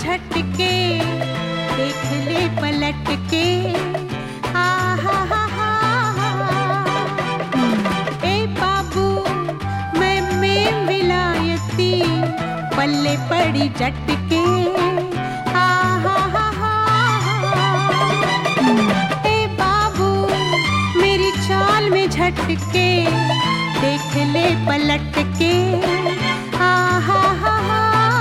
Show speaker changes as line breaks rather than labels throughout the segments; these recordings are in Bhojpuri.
झटके, देख ले पलट के। हा हा हा हा ए बाबू मैं में विलायती, पल्ले पड़ी झटके। हा हा हा हा ए बाबू मेरी चाल में झटके, देख ले पलट के। हा हा हा हा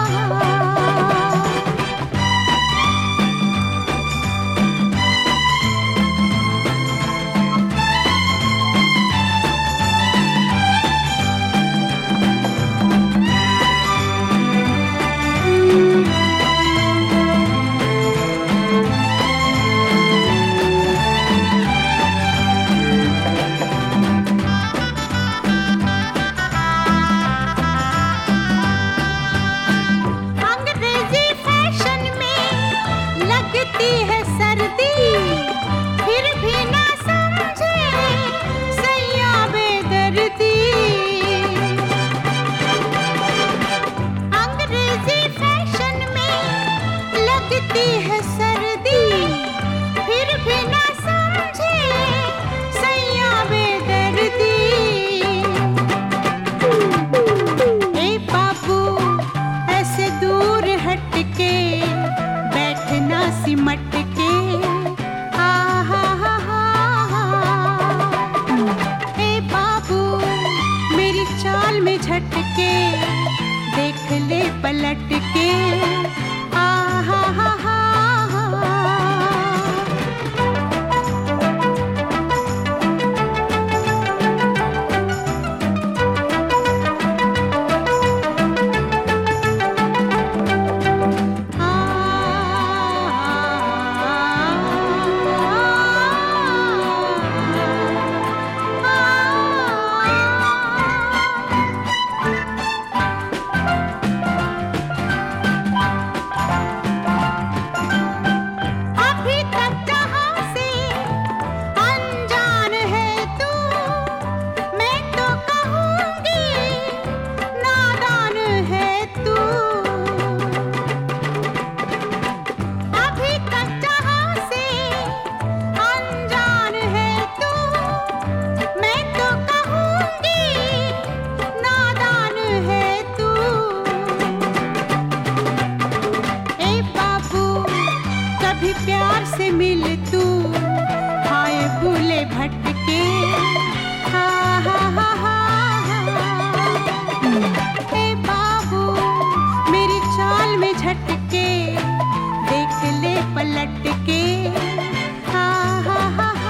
है सर्दी, फिर भी ना समझे सैया बेदर्दी। अंग्रेजी फैशन में लगती है सर्दी, फिर भी ना समझे सैया बेदर्दी। ए बाबू ऐसे दूर हट के बैठना सिमट के। हा हा हा हा ए बाबू मेरी चाल में झटके, देख ले पलट के। हा हा हा हा प्यार से मिल तू, हाय भूले भटके। हा हा हा हा ए बाबू मेरी चाल में झटके, देख ले पलट के। हा हा हा हा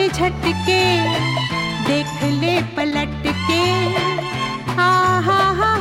झटके, देख ले पलट के। हा हा हा